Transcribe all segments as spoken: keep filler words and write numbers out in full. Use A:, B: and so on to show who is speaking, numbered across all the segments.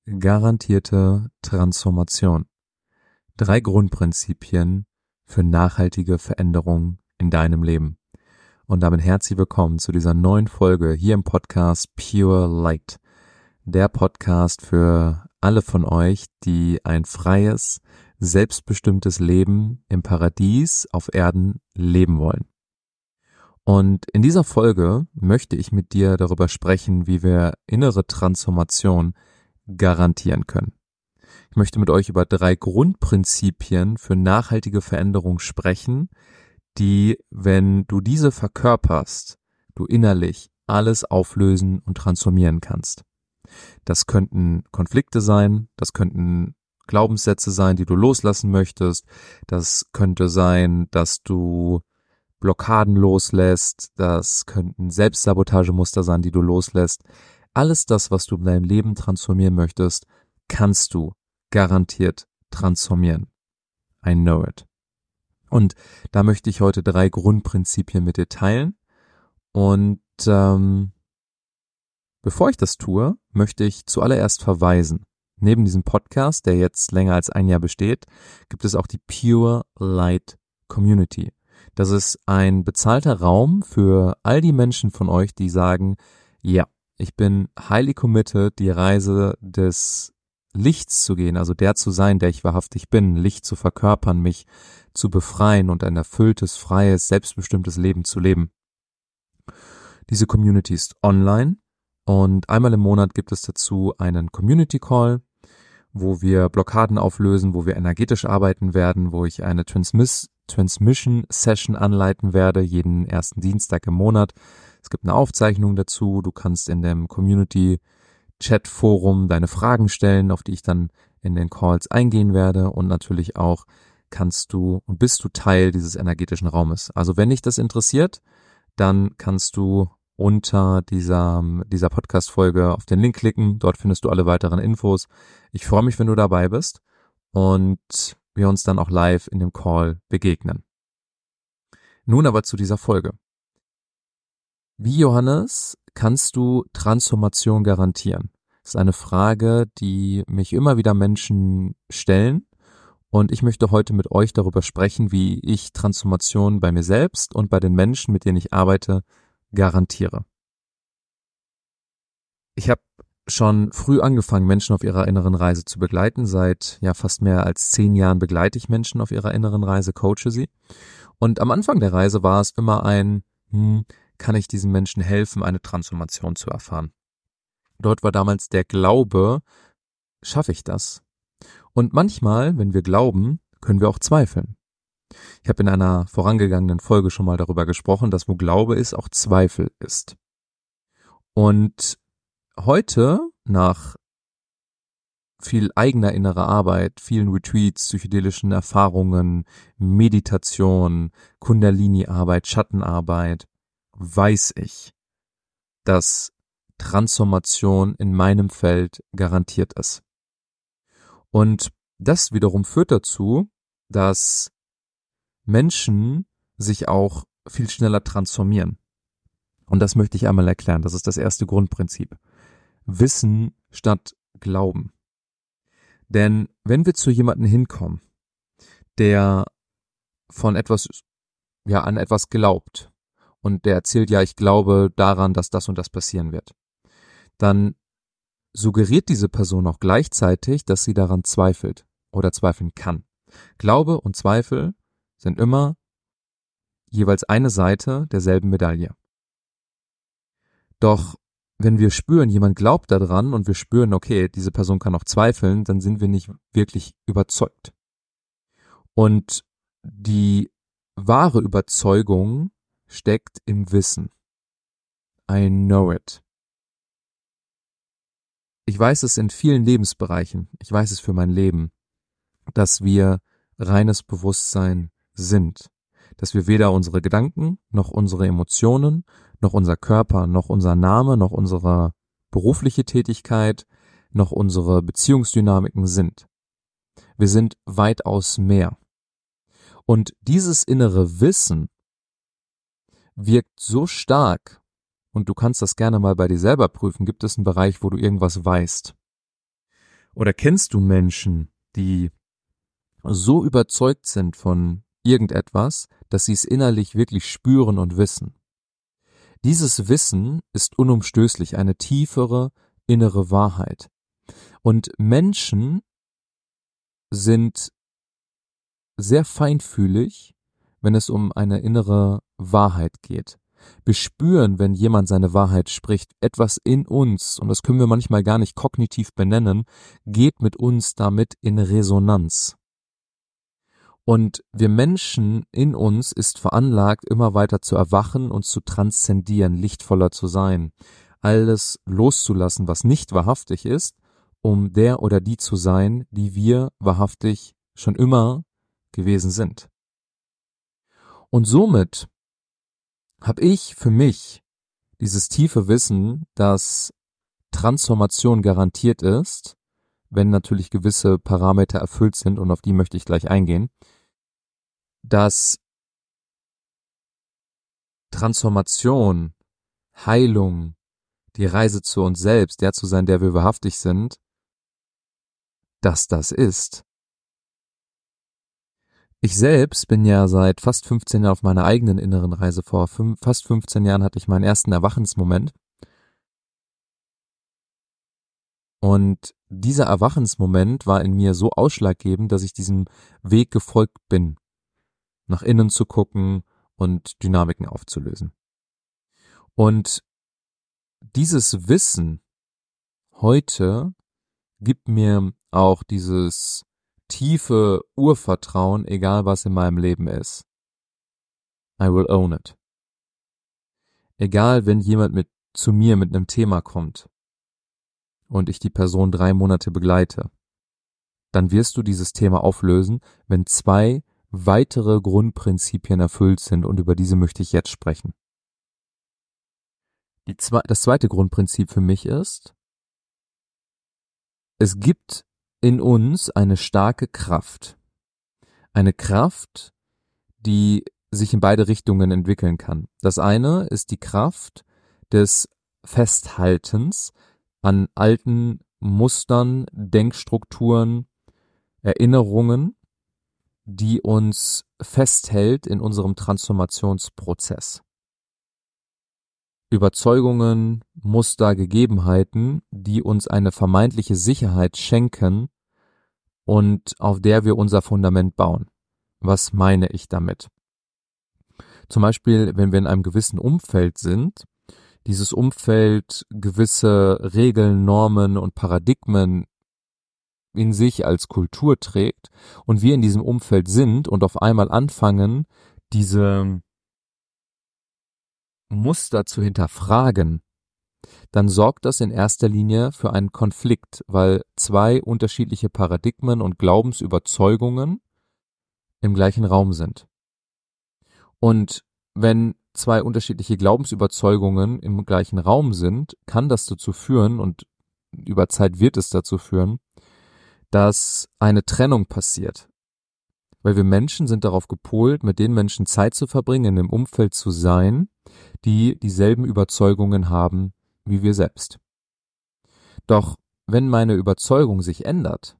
A: Garantierte Transformation. Drei Grundprinzipien für nachhaltige Veränderung in deinem Leben. Und damit herzlich willkommen zu dieser neuen Folge hier im Podcast Pure Light. Der Podcast für alle von euch, die ein freies, selbstbestimmtes Leben im Paradies auf Erden leben wollen. Und in dieser Folge möchte ich mit dir darüber sprechen, wie wir innere Transformation garantieren können. Ich möchte mit euch über drei Grundprinzipien für nachhaltige Veränderung sprechen, die, wenn du diese verkörperst, du innerlich alles auflösen und transformieren kannst. Das könnten Konflikte sein, das könnten Glaubenssätze sein, die du loslassen möchtest, das könnte sein, dass du Blockaden loslässt, das könnten Selbstsabotagemuster sein, die du loslässt. Alles das, was du in deinem Leben transformieren möchtest, kannst du garantiert transformieren. I know it. Und da möchte ich heute drei Grundprinzipien mit dir teilen. Und ähm, bevor ich das tue, möchte ich zuallererst verweisen. Neben diesem Podcast, der jetzt länger als ein Jahr besteht, gibt es auch die Pure Light Community. Das ist ein bezahlter Raum für all die Menschen von euch, die sagen, ja, ich bin highly committed, die Reise des Lichts zu gehen, also der zu sein, der ich wahrhaftig bin, Licht zu verkörpern, mich zu befreien und ein erfülltes, freies, selbstbestimmtes Leben zu leben. Diese Community ist online und einmal im Monat gibt es dazu einen Community Call, wo wir Blockaden auflösen, wo wir energetisch arbeiten werden, wo ich eine Transmiss Transmission Session anleiten werde, jeden ersten Dienstag im Monat. Es gibt eine Aufzeichnung dazu, du kannst in dem Community Chat Forum deine Fragen stellen, auf die ich dann in den Calls eingehen werde, und natürlich auch kannst du und bist du Teil dieses energetischen Raumes. Also wenn dich das interessiert, dann kannst du unter dieser, dieser Podcast-Folge auf den Link klicken, dort findest du alle weiteren Infos. Ich freue mich, wenn du dabei bist und wir uns dann auch live in dem Call begegnen. Nun aber zu dieser Folge. Wie, Johannes, kannst du Transformation garantieren? Das ist eine Frage, die mich immer wieder Menschen stellen, und ich möchte heute mit euch darüber sprechen, wie ich Transformation bei mir selbst und bei den Menschen, mit denen ich arbeite, garantiere. Ich habe schon früh angefangen, Menschen auf ihrer inneren Reise zu begleiten. Seit ja fast mehr als zehn Jahren begleite ich Menschen auf ihrer inneren Reise, coache sie. Und am Anfang der Reise war es immer ein, hm, kann ich diesen Menschen helfen, eine Transformation zu erfahren? Dort war damals der Glaube, schaffe ich das? Und manchmal, wenn wir glauben, können wir auch zweifeln. Ich habe in einer vorangegangenen Folge schon mal darüber gesprochen, dass wo Glaube ist, auch Zweifel ist. Und heute, nach viel eigener innerer Arbeit, vielen Retreats, psychedelischen Erfahrungen, Meditation, Kundalini-Arbeit, Schattenarbeit, weiß ich, dass Transformation in meinem Feld garantiert ist. Und das wiederum führt dazu, dass Menschen sich auch viel schneller transformieren. Und das möchte ich einmal erklären. Das ist das erste Grundprinzip. Wissen statt Glauben. Denn wenn wir zu jemandem hinkommen, der von etwas, ja, an etwas glaubt, und der erzählt, ja, ich glaube daran, dass das und das passieren wird, dann suggeriert diese Person auch gleichzeitig, dass sie daran zweifelt oder zweifeln kann. Glaube und Zweifel sind immer jeweils eine Seite derselben Medaille. Doch wenn wir spüren, jemand glaubt daran, und wir spüren, okay, diese Person kann auch zweifeln, dann sind wir nicht wirklich überzeugt. Und die wahre Überzeugung steckt im Wissen. I know it. Ich weiß es in vielen Lebensbereichen, ich weiß es für mein Leben, dass wir reines Bewusstsein sind, dass wir weder unsere Gedanken, noch unsere Emotionen, noch unser Körper, noch unser Name, noch unsere berufliche Tätigkeit, noch unsere Beziehungsdynamiken sind. Wir sind weitaus mehr. Und dieses innere Wissen wirkt so stark, und du kannst das gerne mal bei dir selber prüfen, gibt es einen Bereich, wo du irgendwas weißt. Oder kennst du Menschen, die so überzeugt sind von irgendetwas, dass sie es innerlich wirklich spüren und wissen? Dieses Wissen ist unumstößlich, eine tiefere innere Wahrheit. Und Menschen sind sehr feinfühlig, wenn es um eine innere Wahrheit geht. Wir spüren, wenn jemand seine Wahrheit spricht, etwas in uns, und das können wir manchmal gar nicht kognitiv benennen, geht mit uns damit in Resonanz. Und wir Menschen in uns ist veranlagt, immer weiter zu erwachen und zu transzendieren, lichtvoller zu sein, alles loszulassen, was nicht wahrhaftig ist, um der oder die zu sein, die wir wahrhaftig schon immer gewesen sind. Und somit habe ich für mich dieses tiefe Wissen, dass Transformation garantiert ist, wenn natürlich gewisse Parameter erfüllt sind, und auf die möchte ich gleich eingehen, dass Transformation, Heilung, die Reise zu uns selbst, der zu sein, der wir wahrhaftig sind, dass das ist. Ich selbst bin ja seit fast fünfzehn Jahren auf meiner eigenen inneren Reise. Vor fünf, fast fünfzehn Jahren hatte ich meinen ersten Erwachensmoment. Und dieser Erwachensmoment war in mir so ausschlaggebend, dass ich diesem Weg gefolgt bin, nach innen zu gucken und Dynamiken aufzulösen. Und dieses Wissen heute gibt mir auch dieses tiefe Urvertrauen, egal was in meinem Leben ist. I will own it. Egal, wenn jemand mit zu mir mit einem Thema kommt und ich die Person drei Monate begleite, dann wirst du dieses Thema auflösen, wenn zwei weitere Grundprinzipien erfüllt sind, und über diese möchte ich jetzt sprechen. Die zwe- das zweite Grundprinzip für mich ist, es gibt in uns eine starke Kraft. Eine Kraft, die sich in beide Richtungen entwickeln kann. Das eine ist die Kraft des Festhaltens an alten Mustern, Denkstrukturen, Erinnerungen, die uns festhält in unserem Transformationsprozess. Überzeugungen, Muster, Gegebenheiten, die uns eine vermeintliche Sicherheit schenken und auf der wir unser Fundament bauen. Was meine ich damit? Zum Beispiel, wenn wir in einem gewissen Umfeld sind, dieses Umfeld gewisse Regeln, Normen und Paradigmen in sich als Kultur trägt und wir in diesem Umfeld sind und auf einmal anfangen, diese Muster zu hinterfragen, dann sorgt das in erster Linie für einen Konflikt, weil zwei unterschiedliche Paradigmen und Glaubensüberzeugungen im gleichen Raum sind. Und wenn zwei unterschiedliche Glaubensüberzeugungen im gleichen Raum sind, kann das dazu führen, und über Zeit wird es dazu führen, dass eine Trennung passiert. Weil wir Menschen sind darauf gepolt, mit den Menschen Zeit zu verbringen, in einem Umfeld zu sein, die dieselben Überzeugungen haben wie wir selbst. Doch wenn meine Überzeugung sich ändert,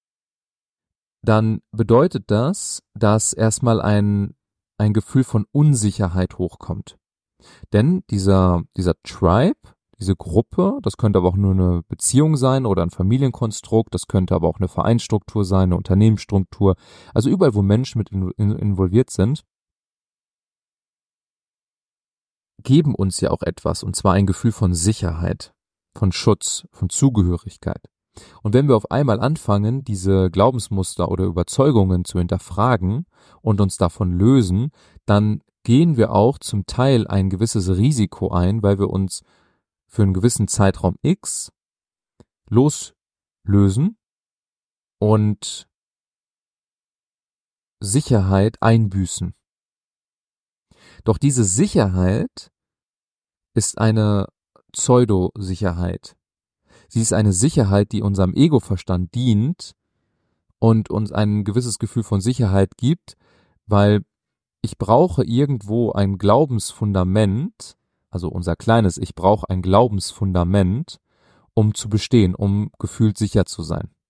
A: dann bedeutet das, dass erstmal ein, ein Gefühl von Unsicherheit hochkommt. Denn dieser, dieser Tribe, diese Gruppe, das könnte aber auch nur eine Beziehung sein oder ein Familienkonstrukt, das könnte aber auch eine Vereinsstruktur sein, eine Unternehmensstruktur, also überall, wo Menschen mit in, in, involviert sind, geben uns ja auch etwas, und zwar ein Gefühl von Sicherheit, von Schutz, von Zugehörigkeit. Und wenn wir auf einmal anfangen, diese Glaubensmuster oder Überzeugungen zu hinterfragen und uns davon lösen, dann gehen wir auch zum Teil ein gewisses Risiko ein, weil wir uns für einen gewissen Zeitraum X loslösen und Sicherheit einbüßen. Doch diese Sicherheit ist eine Pseudo-Sicherheit. Sie ist eine Sicherheit, die unserem Ego-Verstand dient und uns ein gewisses Gefühl von Sicherheit gibt, weil ich brauche irgendwo ein Glaubensfundament, also unser kleines Ich brauche ein Glaubensfundament, um zu bestehen, um gefühlt sicher zu sein.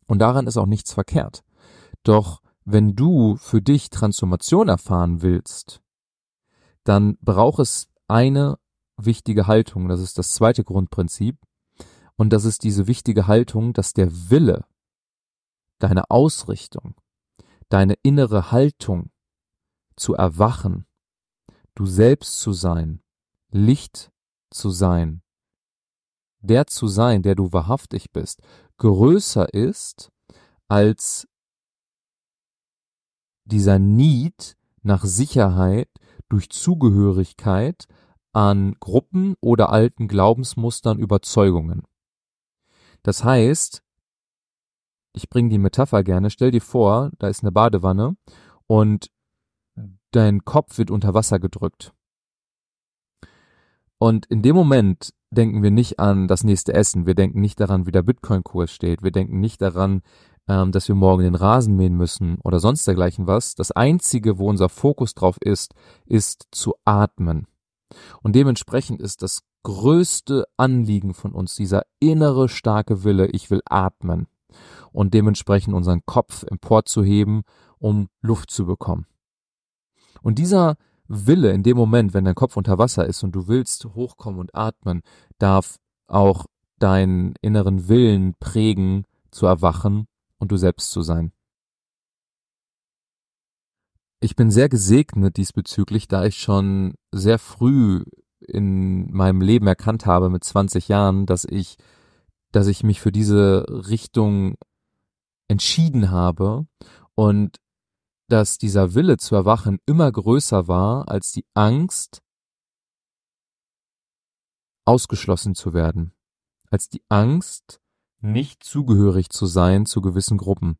A: Und daran ist auch nichts verkehrt. Doch wenn du für dich Transformation erfahren willst, dann braucht es eine wichtige Haltung. Das ist das zweite Grundprinzip. Und das ist diese wichtige Haltung, dass der Wille, deine Ausrichtung, deine innere Haltung zu erwachen, du selbst zu sein, Licht zu sein, der zu sein, der du wahrhaftig bist, größer ist als dieser Need nach Sicherheit durch Zugehörigkeit an Gruppen oder alten Glaubensmustern, Überzeugungen. Das heißt, ich bringe die Metapher gerne, stell dir vor, da ist eine Badewanne und dein Kopf wird unter Wasser gedrückt. Und in dem Moment denken wir nicht an das nächste Essen, wir denken nicht daran, wie der Bitcoin-Kurs steht, wir denken nicht daran, ähm, dass wir morgen den Rasen mähen müssen oder sonst dergleichen was. Das Einzige, wo unser Fokus drauf ist, ist zu atmen. Und dementsprechend ist das größte Anliegen von uns dieser innere starke Wille, ich will atmen. Und dementsprechend unseren Kopf emporzuheben, um Luft zu bekommen. Und dieser Wille in dem Moment, wenn dein Kopf unter Wasser ist und du willst hochkommen und atmen, darf auch deinen inneren Willen prägen, zu erwachen und du selbst zu sein. Ich bin sehr gesegnet diesbezüglich, da ich schon sehr früh in meinem Leben erkannt habe, mit zwanzig Jahren, dass ich, dass ich mich für diese Richtung entschieden habe und dass dieser Wille zu erwachen immer größer war als die Angst, ausgeschlossen zu werden, als die Angst, nicht zugehörig zu sein zu gewissen Gruppen.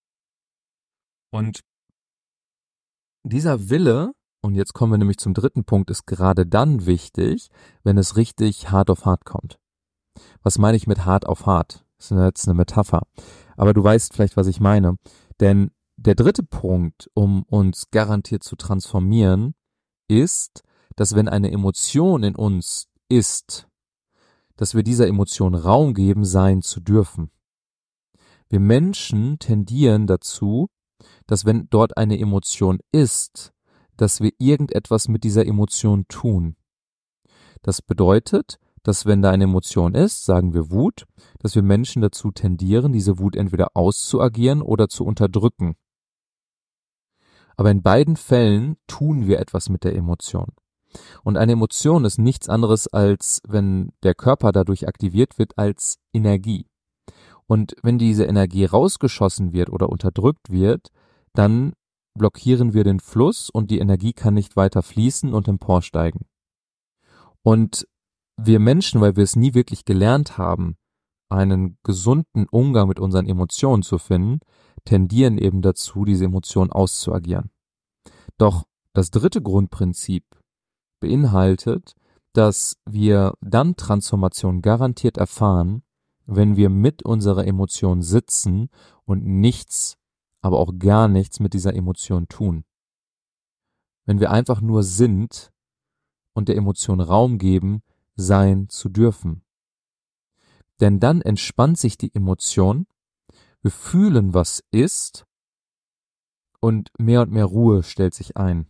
A: Und dieser Wille, und jetzt kommen wir nämlich zum dritten Punkt, ist gerade dann wichtig, wenn es richtig hart auf hart kommt. Was meine ich mit hart auf hart? Das ist jetzt eine Metapher. Aber du weißt vielleicht, was ich meine. Denn der dritte Punkt, um uns garantiert zu transformieren, ist, dass wenn eine Emotion in uns ist, dass wir dieser Emotion Raum geben, sein zu dürfen. Wir Menschen tendieren dazu, dass wenn dort eine Emotion ist, dass wir irgendetwas mit dieser Emotion tun. Das bedeutet, dass wenn da eine Emotion ist, sagen wir Wut, dass wir Menschen dazu tendieren, diese Wut entweder auszuagieren oder zu unterdrücken. Aber in beiden Fällen tun wir etwas mit der Emotion. Und eine Emotion ist nichts anderes als, wenn der Körper dadurch aktiviert wird, als Energie. Und wenn diese Energie rausgeschossen wird oder unterdrückt wird, dann blockieren wir den Fluss und die Energie kann nicht weiter fließen und emporsteigen. Und wir Menschen, weil wir es nie wirklich gelernt haben, einen gesunden Umgang mit unseren Emotionen zu finden, tendieren eben dazu, diese Emotionen auszuagieren. Doch das dritte Grundprinzip beinhaltet, dass wir dann Transformation garantiert erfahren, wenn wir mit unserer Emotion sitzen und nichts, aber auch gar nichts mit dieser Emotion tun. Wenn wir einfach nur sind und der Emotion Raum geben, sein zu dürfen. Denn dann entspannt sich die Emotion, wir fühlen, was ist, und mehr und mehr Ruhe stellt sich ein.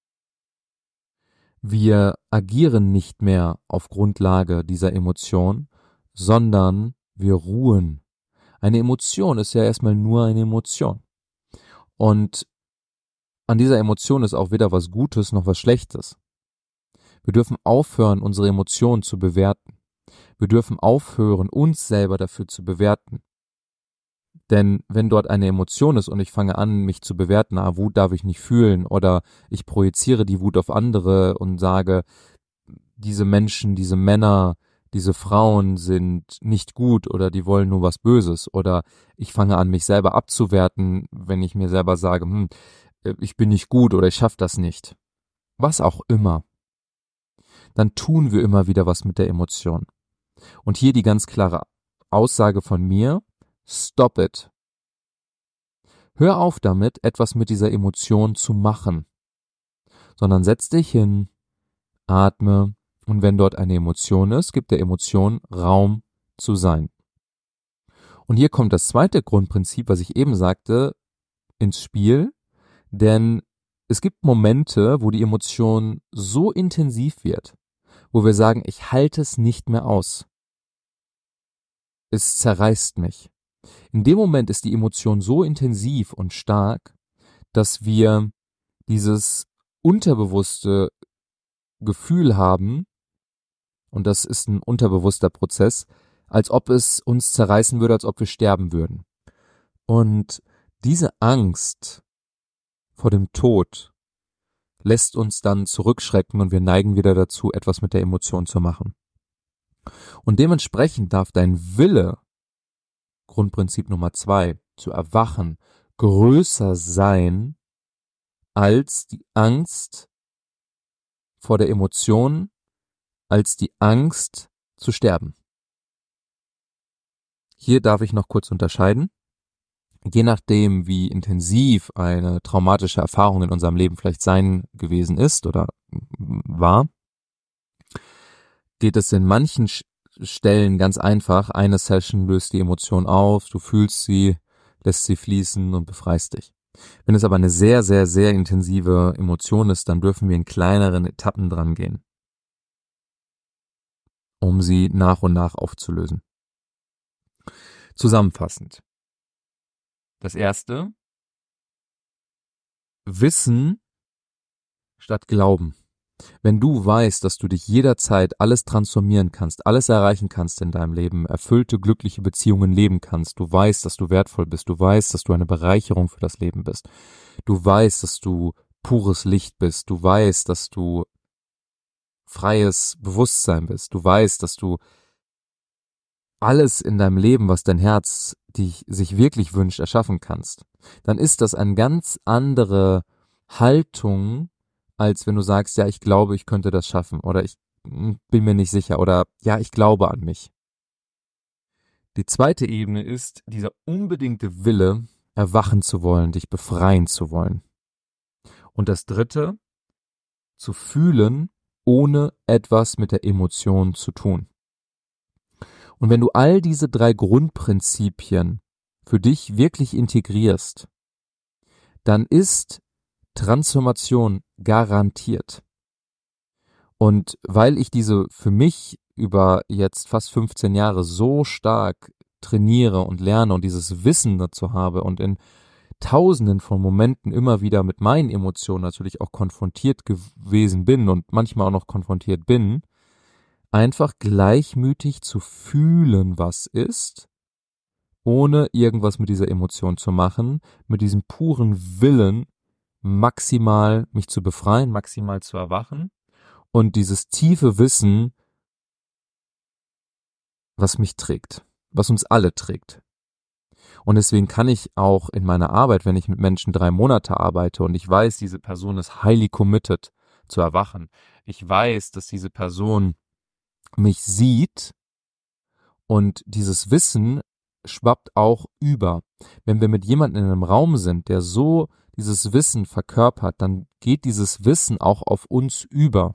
A: Wir agieren nicht mehr auf Grundlage dieser Emotion, sondern wir ruhen. Eine Emotion ist ja erstmal nur eine Emotion. Und an dieser Emotion ist auch weder was Gutes noch was Schlechtes. Wir dürfen aufhören, unsere Emotionen zu bewerten. Wir dürfen aufhören, uns selber dafür zu bewerten. Denn wenn dort eine Emotion ist und ich fange an, mich zu bewerten, ah, Wut darf ich nicht fühlen, oder ich projiziere die Wut auf andere und sage, diese Menschen, diese Männer, diese Frauen sind nicht gut oder die wollen nur was Böses, oder ich fange an, mich selber abzuwerten, wenn ich mir selber sage, hm, ich bin nicht gut oder ich schaffe das nicht. Was auch immer. Dann tun wir immer wieder was mit der Emotion. Und hier die ganz klare Aussage von mir: Stop it. Hör auf damit, etwas mit dieser Emotion zu machen, sondern setz dich hin, atme, und wenn dort eine Emotion ist, gib der Emotion Raum zu sein. Und hier kommt das zweite Grundprinzip, was ich eben sagte, ins Spiel, denn es gibt Momente, wo die Emotion so intensiv wird, wo wir sagen, ich halte es nicht mehr aus. Es zerreißt mich. In dem Moment ist die Emotion so intensiv und stark, dass wir dieses unterbewusste Gefühl haben, und das ist ein unterbewusster Prozess, als ob es uns zerreißen würde, als ob wir sterben würden. Und diese Angst vor dem Tod lässt uns dann zurückschrecken und wir neigen wieder dazu, etwas mit der Emotion zu machen. Und dementsprechend darf dein Wille, Grundprinzip Nummer zwei, zu erwachen, größer sein als die Angst vor der Emotion, als die Angst zu sterben. Hier darf ich noch kurz unterscheiden. Je nachdem, wie intensiv eine traumatische Erfahrung in unserem Leben vielleicht sein gewesen ist oder war, geht es in manchen Stellen ganz einfach. Eine Session löst die Emotion auf, du fühlst sie, lässt sie fließen und befreist dich. Wenn es aber eine sehr, sehr, sehr intensive Emotion ist, dann dürfen wir in kleineren Etappen dran gehen, um sie nach und nach aufzulösen. Zusammenfassend. Das erste, Wissen statt Glauben. Wenn du weißt, dass du dich jederzeit alles transformieren kannst, alles erreichen kannst in deinem Leben, erfüllte, glückliche Beziehungen leben kannst, du weißt, dass du wertvoll bist, du weißt, dass du eine Bereicherung für das Leben bist, du weißt, dass du pures Licht bist, du weißt, dass du freies Bewusstsein bist, du weißt, dass du alles in deinem Leben, was dein Herz dich, sich wirklich wünscht, erschaffen kannst, dann ist das eine ganz andere Haltung, als wenn du sagst, ja, ich glaube, ich könnte das schaffen oder ich bin mir nicht sicher oder ja, ich glaube an mich. Die zweite Ebene ist dieser unbedingte Wille, erwachen zu wollen, dich befreien zu wollen. Und das dritte, zu fühlen, ohne etwas mit der Emotion zu tun. Und wenn du all diese drei Grundprinzipien für dich wirklich integrierst, dann ist Transformation garantiert. Und weil ich diese für mich über jetzt fast fünfzehn Jahre so stark trainiere und lerne und dieses Wissen dazu habe und in tausenden von Momenten immer wieder mit meinen Emotionen natürlich auch konfrontiert gewesen bin und manchmal auch noch konfrontiert bin, einfach gleichmütig zu fühlen, was ist, ohne irgendwas mit dieser Emotion zu machen, mit diesem puren Willen, maximal mich zu befreien, maximal zu erwachen und dieses tiefe Wissen, was mich trägt, was uns alle trägt. Und deswegen kann ich auch in meiner Arbeit, wenn ich mit Menschen drei Monate arbeite und ich weiß, diese Person ist highly committed zu erwachen, ich weiß, dass diese Person mich sieht und dieses Wissen schwappt auch über. Wenn wir mit jemandem in einem Raum sind, der so dieses Wissen verkörpert, dann geht dieses Wissen auch auf uns über.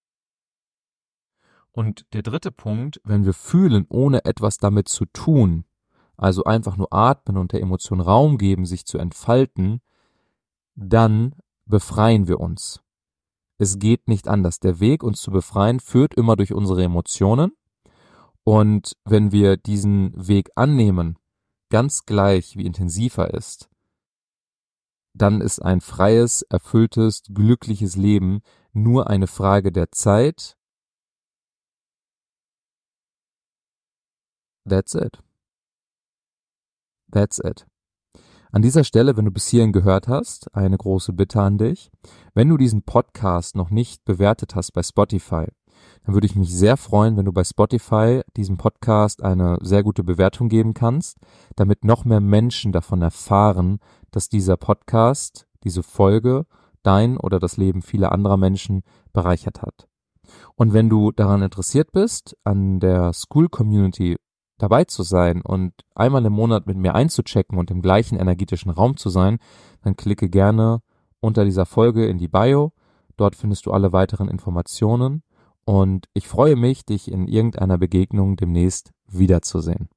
A: Und der dritte Punkt, wenn wir fühlen, ohne etwas damit zu tun, also einfach nur atmen und der Emotion Raum geben, sich zu entfalten, dann befreien wir uns. Es geht nicht anders. Der Weg, uns zu befreien, führt immer durch unsere Emotionen. Und wenn wir diesen Weg annehmen, ganz gleich wie intensiv er ist, dann ist ein freies, erfülltes, glückliches Leben nur eine Frage der Zeit. That's it. That's it. An dieser Stelle, wenn du bis hierhin gehört hast, eine große Bitte an dich. Wenn du diesen Podcast noch nicht bewertet hast bei Spotify, dann würde ich mich sehr freuen, wenn du bei Spotify diesem Podcast eine sehr gute Bewertung geben kannst, damit noch mehr Menschen davon erfahren, dass dieser Podcast, diese Folge, dein oder das Leben vieler anderer Menschen bereichert hat. Und wenn du daran interessiert bist, an der School Community dabei zu sein und einmal im Monat mit mir einzuchecken und im gleichen energetischen Raum zu sein, dann klicke gerne unter dieser Folge in die Bio. Dort findest du alle weiteren Informationen und ich freue mich, dich in irgendeiner Begegnung demnächst wiederzusehen.